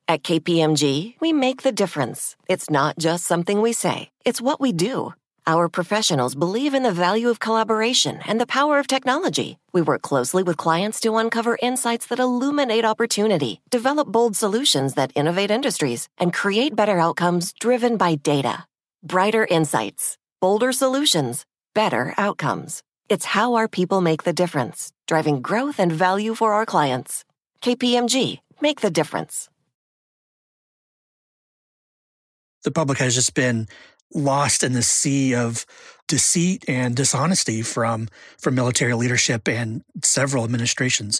At KPMG, we make the difference. It's not just something we say, it's what we do. Our professionals believe in the value of collaboration and the power of technology. We work closely with clients to uncover insights that illuminate opportunity, develop bold solutions that innovate industries, and create better outcomes driven by data. Brighter insights, bolder solutions, better outcomes. It's how our people make the difference, driving growth and value for our clients. KPMG, make the difference. The public has just been lost in the sea of deceit and dishonesty from military leadership and several administrations.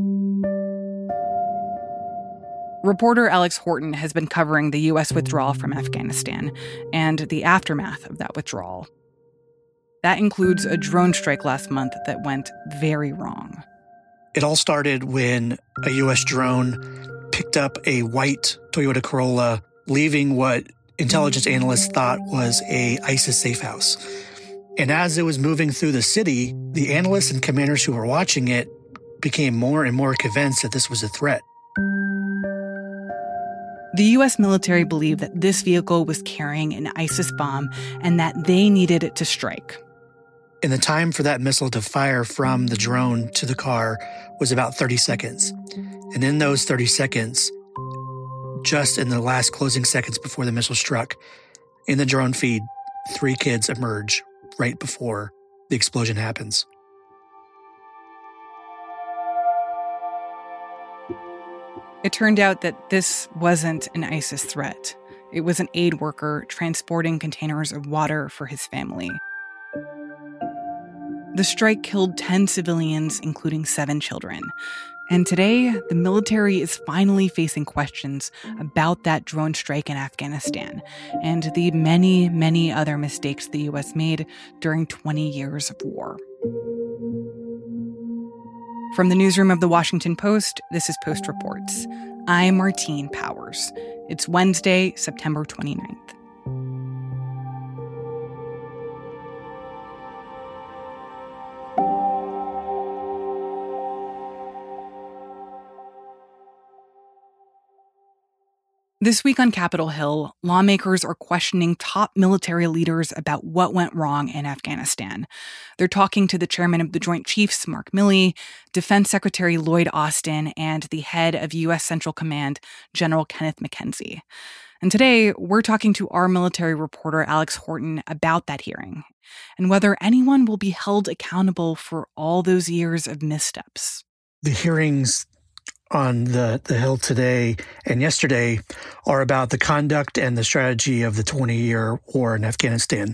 Reporter Alex Horton has been covering the U.S. withdrawal from Afghanistan and the aftermath of that withdrawal. That includes a drone strike last month that went very wrong. It all started when a U.S. drone picked up a white Toyota Corolla, leaving what intelligence analysts thought was a ISIS safe house. And as it was moving through the city, the analysts and commanders who were watching it became more and more convinced that this was a threat. The U.S. military believed that this vehicle was carrying an ISIS bomb and that they needed it to strike. And the time for that missile to fire from the drone to the car was about 30 seconds. And in those 30 seconds, just in the last closing seconds before the missile struck, in the drone feed, 3 kids emerge right before the explosion happens. It turned out that this wasn't an ISIS threat. It was an aid worker transporting containers of water for his family. The strike killed 10 civilians, including 7 children. And today, the military is finally facing questions about that drone strike in Afghanistan and the many, many other mistakes the U.S. made during 20 years of war. From the newsroom of The Washington Post, this is Post Reports. I'm Martine Powers. It's Wednesday, September 29th. This week on Capitol Hill, lawmakers are questioning top military leaders about what went wrong in Afghanistan. They're talking to the chairman of the Joint Chiefs, Mark Milley, Defense Secretary Lloyd Austin, and the head of U.S. Central Command, General Kenneth McKenzie. And today, we're talking to our military reporter, Alex Horton, about that hearing and whether anyone will be held accountable for all those years of missteps. The hearings on the Hill today and yesterday are about the conduct and the strategy of the 20-year war in Afghanistan.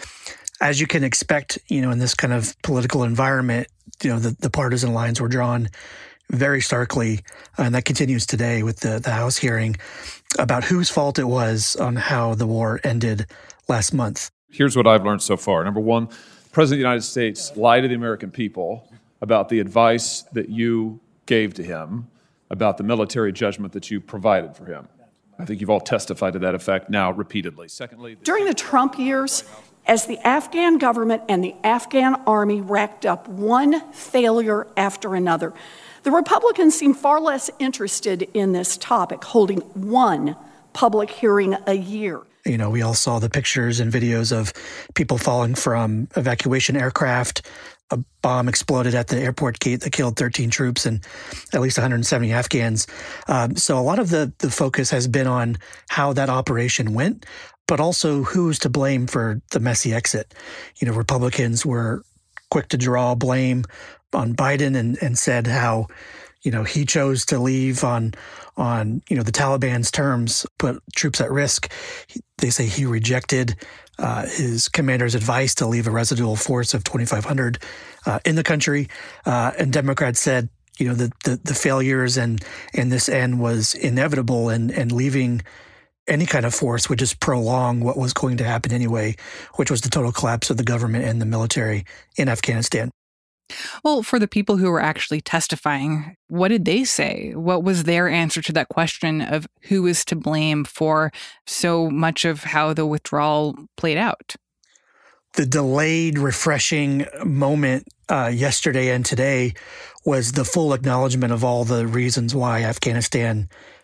As you can expect, in this kind of political environment, the partisan lines were drawn very starkly, and that continues today with the House hearing about whose fault it was on how the war ended last month. Here's what I've learned so far. Number one, the President of the United States lied to the American people about the advice that you gave to him about the military judgment that you provided for him. I think you've all testified to that effect now repeatedly. Secondly, during the Trump years, as the Afghan government and the Afghan army racked up one failure after another, the Republicans seemed far less interested in this topic, holding one public hearing a year. We all saw the pictures and videos of people falling from evacuation aircraft. A bomb exploded at the airport gate that killed 13 troops and at least 170 Afghans. So a lot of the focus has been on how that operation went, but also who's to blame for the messy exit. Republicans were quick to draw blame on Biden and said how, he chose to leave on the Taliban's terms, put troops at risk. They say he rejected his commander's advice to leave a residual force of 2,500 in the country. And Democrats said, the failures and this end was inevitable, and leaving any kind of force would just prolong what was going to happen anyway, which was the total collapse of the government and the military in Afghanistan. Well, for the people who were actually testifying, what did they say? What was their answer to that question of who is to blame for so much of how the withdrawal played out? The delayed, refreshing moment yesterday and today was the full acknowledgement of all the reasons why Afghanistan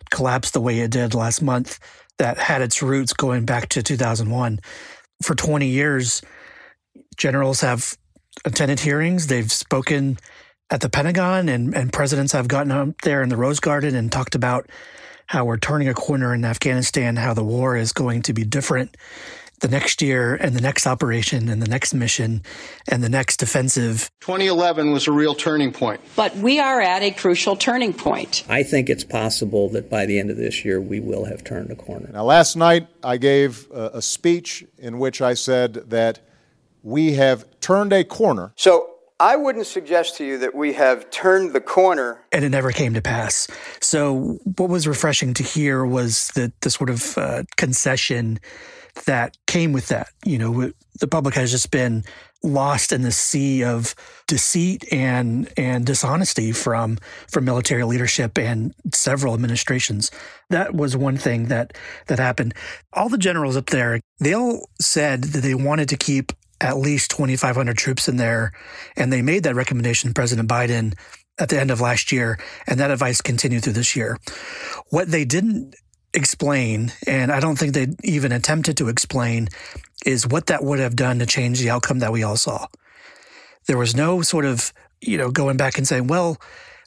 collapse the way it did last month that had its roots going back to 2001. For 20 years, generals have attended hearings. They've spoken at the Pentagon, and presidents have gotten up there in the Rose Garden and talked about how we're turning a corner in Afghanistan, how the war is going to be different the next year and the next operation and the next mission and the next offensive. 2011 was a real turning point. But we are at a crucial turning point. I think it's possible that by the end of this year, we will have turned a corner. Now, last night, I gave a speech in which I said that we have turned a corner. So I wouldn't suggest to you that we have turned the corner. And it never came to pass. So what was refreshing to hear was the sort of concession that came with that. You know, the public has just been lost in the sea of deceit and dishonesty from military leadership and several administrations. That was one thing that happened. All the generals up there, they all said that they wanted to keep at least 2,500 troops in there, and they made that recommendation to President Biden at the end of last year, and that advice continued through this year. What they didn't explain, and I don't think they even attempted to explain, is what that would have done to change the outcome that we all saw. There was no sort of, going back and saying, well,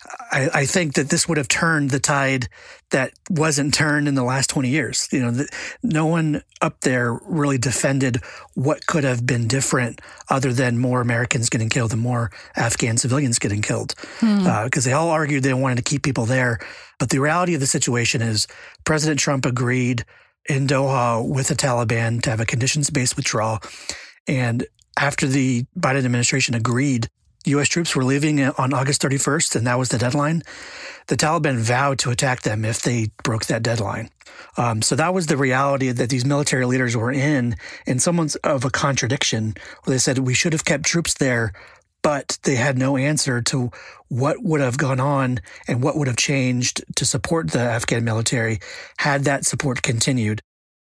I think that this would have turned the tide that wasn't turned in the last 20 years. No one up there really defended what could have been different other than more Americans getting killed and more Afghan civilians getting killed. Because they all argued they wanted to keep people there. But the reality of the situation is President Trump agreed in Doha with the Taliban to have a conditions-based withdrawal. And after the Biden administration agreed, U.S. troops were leaving on August 31st, and that was the deadline. The Taliban vowed to attack them if they broke that deadline. So that was the reality that these military leaders were in somewhat of a contradiction, where they said we should have kept troops there, but they had no answer to what would have gone on and what would have changed to support the Afghan military had that support continued.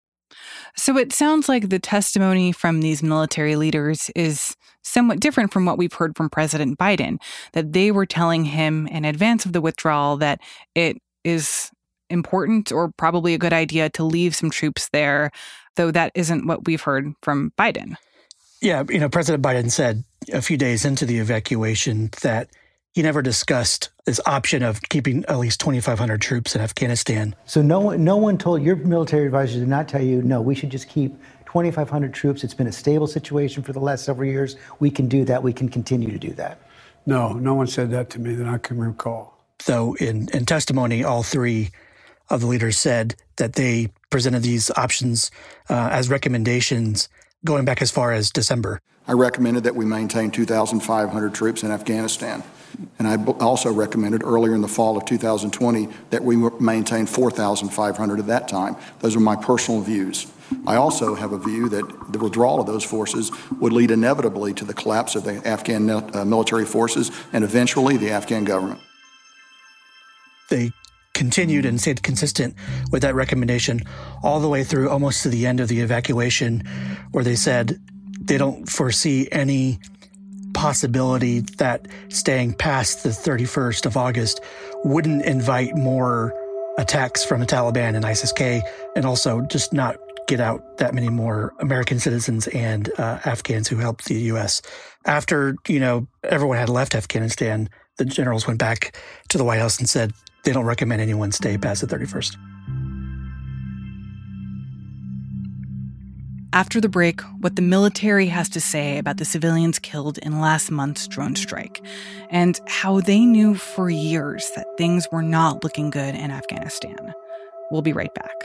So it sounds like the testimony from these military leaders is somewhat different from what we've heard from President Biden, that they were telling him in advance of the withdrawal that it is important or probably a good idea to leave some troops there, though that isn't what we've heard from Biden. Yeah, President Biden said a few days into the evacuation that he never discussed this option of keeping at least 2,500 troops in Afghanistan. So no one told, your military advisor did not tell you, no, we should just keep 2,500 troops. It's been a stable situation for the last several years. We can do that. We can continue to do that. No one said that to me that I can recall. Though in testimony, all three of the leaders said that they presented these options as recommendations going back as far as December. I recommended that we maintain 2,500 troops in Afghanistan. And I also recommended earlier in the fall of 2020 that we maintain 4,500 at that time. Those are my personal views. I also have a view that the withdrawal of those forces would lead inevitably to the collapse of the Afghan military forces and eventually the Afghan government. They continued and stayed consistent with that recommendation all the way through almost to the end of the evacuation, where they said they don't foresee any possibility that staying past the 31st of August wouldn't invite more attacks from the Taliban and ISIS-K, and also just not get out that many more American citizens and Afghans who helped the U.S. After, everyone had left Afghanistan, the generals went back to the White House and said they don't recommend anyone stay past the 31st. After the break, what the military has to say about the civilians killed in last month's drone strike, and how they knew for years that things were not looking good in Afghanistan. We'll be right back.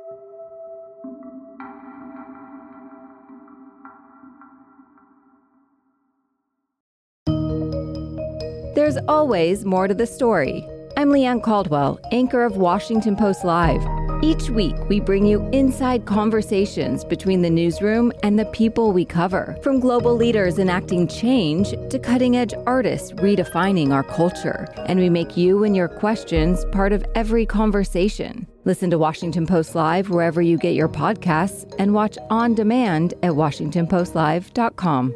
There's always more to the story. I'm Leanne Caldwell, anchor of Washington Post Live. Each week, we bring you inside conversations between the newsroom and the people we cover. From global leaders enacting change to cutting-edge artists redefining our culture. And we make you and your questions part of every conversation. Listen to Washington Post Live wherever you get your podcasts and watch on demand at WashingtonPostLive.com.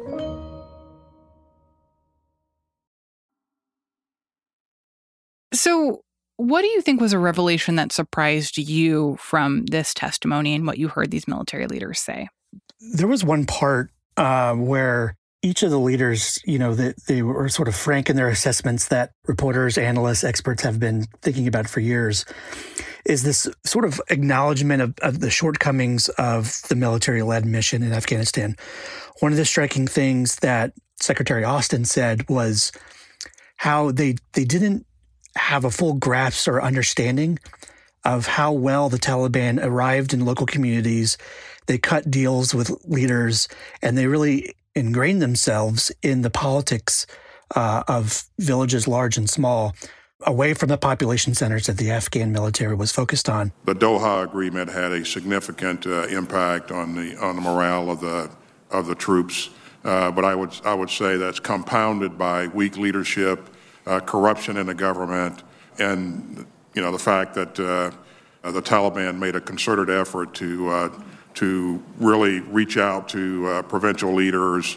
So What do you think was a revelation that surprised you from this testimony and what you heard these military leaders say? There was one part where each of the leaders, they were sort of frank in their assessments that reporters, analysts, experts have been thinking about for years, is this sort of acknowledgement of the shortcomings of the military-led mission in Afghanistan. One of the striking things that Secretary Austin said was how they didn't have a full grasp or understanding of how well the Taliban arrived in local communities. They cut deals with leaders, and they really ingrained themselves in the politics of villages large and small, away from the population centers that the Afghan military was focused on. The Doha Agreement had a significant impact on the morale of the troops, but I would say that's compounded by weak leadership, corruption in the government, and the fact that the Taliban made a concerted effort to really reach out to provincial leaders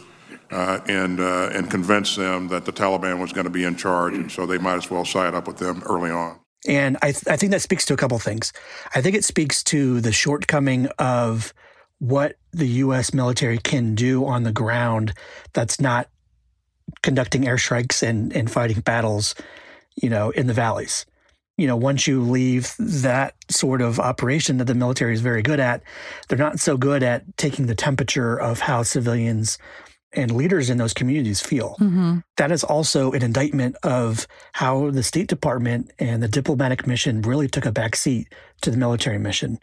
and convince them that the Taliban was going to be in charge, and so they might as well side up with them early on. And I think that speaks to a couple of things. I think it speaks to the shortcoming of what the U.S. military can do on the ground that's not conducting airstrikes and fighting battles, in the valleys. Once you leave that sort of operation that the military is very good at, they're not so good at taking the temperature of how civilians and leaders in those communities feel. Mm-hmm. That is also an indictment of how the State Department and the diplomatic mission really took a backseat to the military mission.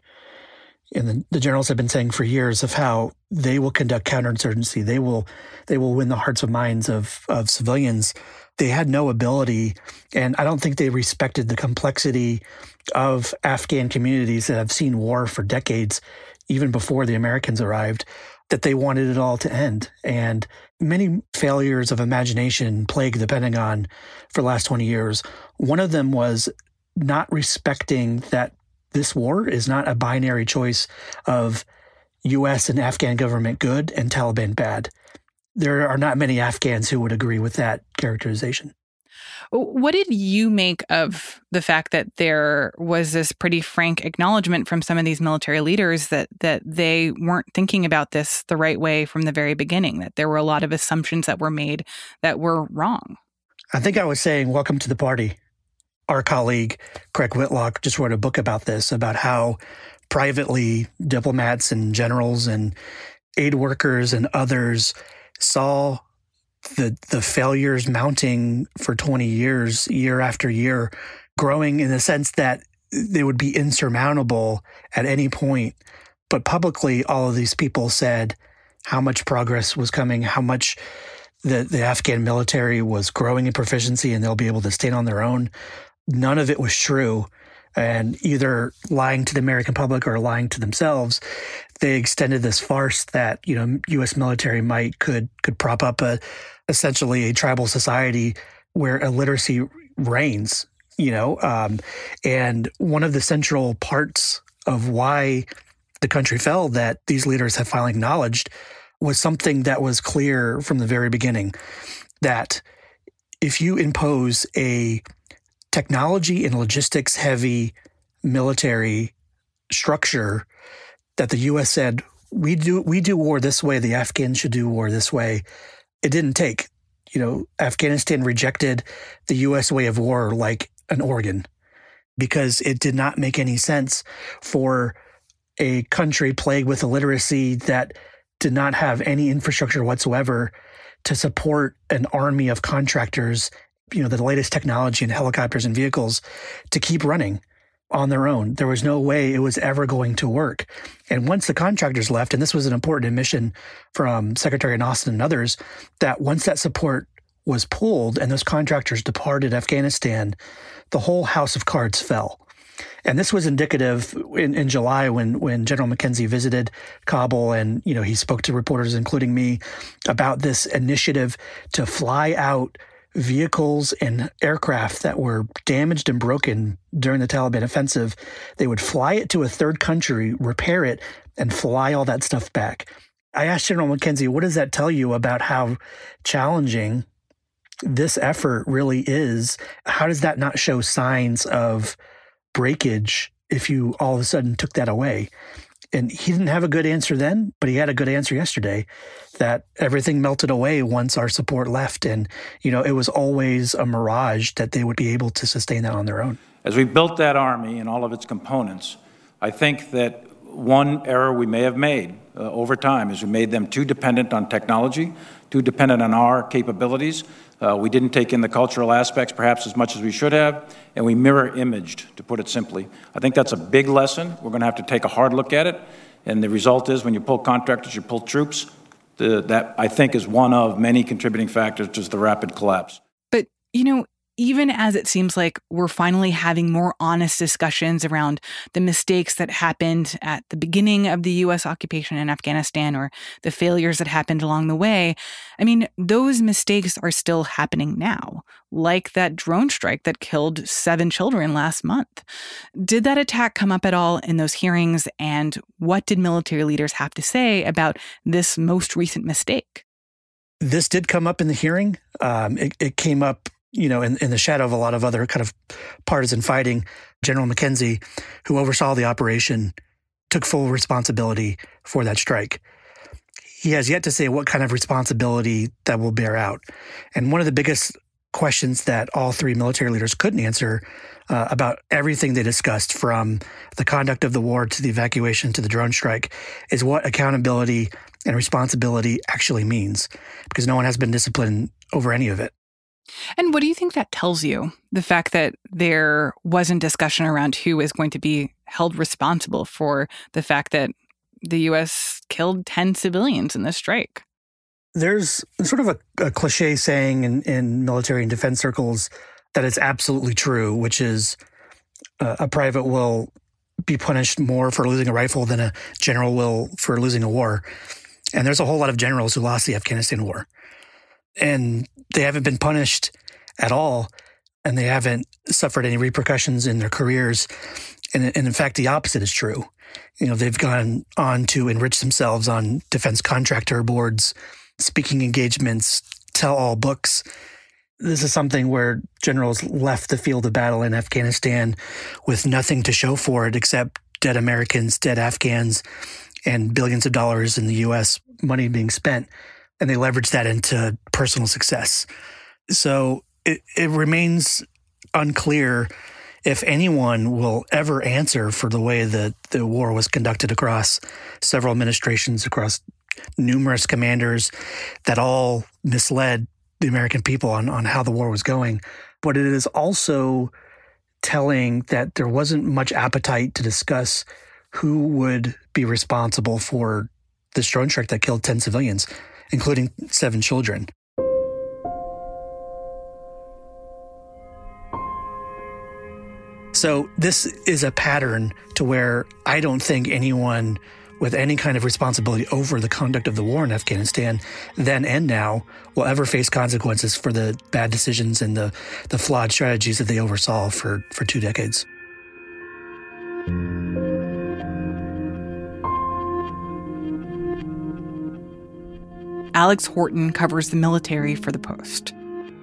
And the generals have been saying for years of how they will conduct counterinsurgency. They will win the hearts and minds of civilians. They had no ability, and I don't think they respected the complexity of Afghan communities that have seen war for decades, even before the Americans arrived, that they wanted it all to end. And many failures of imagination plagued the Pentagon for the last 20 years. One of them was not respecting that this war is not a binary choice of U.S. and Afghan government good and Taliban bad. There are not many Afghans who would agree with that characterization. What did you make of the fact that there was this pretty frank acknowledgement from some of these military leaders that they weren't thinking about this the right way from the very beginning, that there were a lot of assumptions that were made that were wrong? I think I was saying, welcome to the party. Our colleague, Craig Whitlock, just wrote a book about this, about how privately diplomats and generals and aid workers and others saw the failures mounting for 20 years, year after year, growing in the sense that they would be insurmountable at any point. But publicly, all of these people said how much progress was coming, how much the Afghan military was growing in proficiency and they'll be able to stand on their own. None of it was true. And either lying to the American public or lying to themselves, they extended this farce that, U.S. military might could prop up essentially a tribal society where illiteracy reigns, and one of the central parts of why the country fell that these leaders have finally acknowledged was something that was clear from the very beginning, that if you impose a technology and logistics heavy military structure that the U.S. said, we do war this way, the Afghans should do war this way. It didn't take. Afghanistan rejected the U.S. way of war like an organ because it did not make any sense for a country plagued with illiteracy that did not have any infrastructure whatsoever to support an army of contractors, the latest technology and helicopters and vehicles to keep running on their own. There was no way it was ever going to work. And once the contractors left, and this was an important admission from Secretary Austin and others, that once that support was pulled and those contractors departed Afghanistan, the whole house of cards fell. And this was indicative in July when General McKenzie visited Kabul and, he spoke to reporters, including me, about this initiative to fly out vehicles and aircraft that were damaged and broken during the Taliban offensive. They would fly it to a third country, repair it, and fly all that stuff back. I asked General McKenzie, what does that tell you about how challenging this effort really is, how does that not show signs of breakage if you all of a sudden took that away? And he didn't have a good answer then, but he had a good answer yesterday, that everything melted away once our support left. And, it was always a mirage that they would be able to sustain that on their own. As we built that Army and all of its components, I think that one error we may have made over time is we made them too dependent on technology, too dependent on our capabilities. We didn't take in the cultural aspects perhaps as much as we should have, and we mirror imaged, to put it simply. I think that's a big lesson. We're going to have to take a hard look at it, and the result is when you pull contractors, you pull troops. That, I think, is one of many contributing factors to the rapid collapse. But, even as it seems like we're finally having more honest discussions around the mistakes that happened at the beginning of the U.S. occupation in Afghanistan or the failures that happened along the way, those mistakes are still happening now, like that drone strike that killed 7 children last month. Did that attack come up at all in those hearings, and what did military leaders have to say about this most recent mistake? This did come up in the hearing. It came up in the shadow of a lot of other kind of partisan fighting. General McKenzie, who oversaw the operation, took full responsibility for that strike. He has yet to say what kind of responsibility that will bear out. And one of the biggest questions that all 3 military leaders couldn't answer about everything they discussed, from the conduct of the war to the evacuation to the drone strike, is what accountability and responsibility actually means, because no one has been disciplined over any of it. And what do you think that tells you? The fact that there wasn't discussion around who is going to be held responsible for the fact that the U.S. killed 10 civilians in this strike? There's sort of a cliche saying in military and defense circles that it's absolutely true, which is a private will be punished more for losing a rifle than a general will for losing a war. And there's a whole lot of generals who lost the Afghanistan war. And they haven't been punished at all, and they haven't suffered any repercussions in their careers. And in fact, the opposite is true. They've gone on to enrich themselves on defense contractor boards, speaking engagements, tell-all books. This is something where generals left the field of battle in Afghanistan with nothing to show for it except dead Americans, dead Afghans, and billions of dollars in the U.S. money being spent. And they leverage that into personal success. So it remains unclear if anyone will ever answer for the way that the war was conducted across several administrations, across numerous commanders that all misled the American people on how the war was going. But it is also telling that there wasn't much appetite to discuss who would be responsible for this drone strike that killed 10 civilians, including 7 children. So this is a pattern to where I don't think anyone with any kind of responsibility over the conduct of the war in Afghanistan, then and now, will ever face consequences for the bad decisions and the flawed strategies that they oversaw for 2 decades. Alex Horton covers the military for The Post.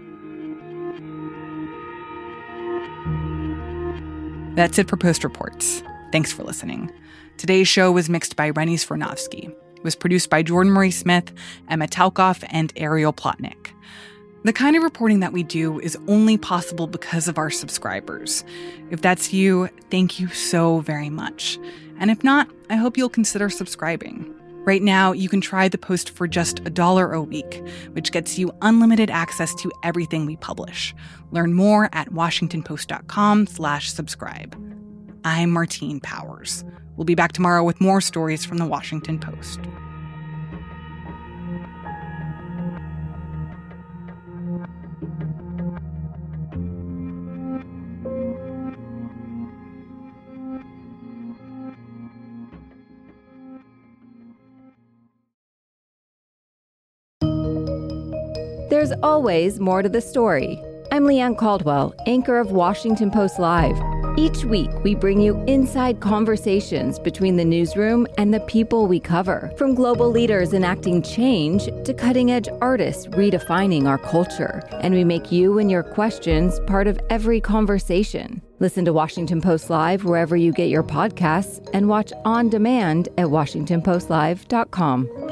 That's it for Post Reports. Thanks for listening. Today's show was mixed by Rennie Svirnovsky. It was produced by Jordan Marie Smith, Emma Talkoff, and Ariel Plotnick. The kind of reporting that we do is only possible because of our subscribers. If that's you, thank you so very much. And if not, I hope you'll consider subscribing. Right now, you can try The Post for just $1 a week, which gets you unlimited access to everything we publish. Learn more at washingtonpost.com/subscribe. I'm Martine Powers. We'll be back tomorrow with more stories from The Washington Post. There's always more to the story. I'm Leanne Caldwell, anchor of Washington Post Live. Each week, we bring you inside conversations between the newsroom and the people we cover. From global leaders enacting change to cutting-edge artists redefining our culture. And we make you and your questions part of every conversation. Listen to Washington Post Live wherever you get your podcasts and watch on demand at WashingtonPostLive.com.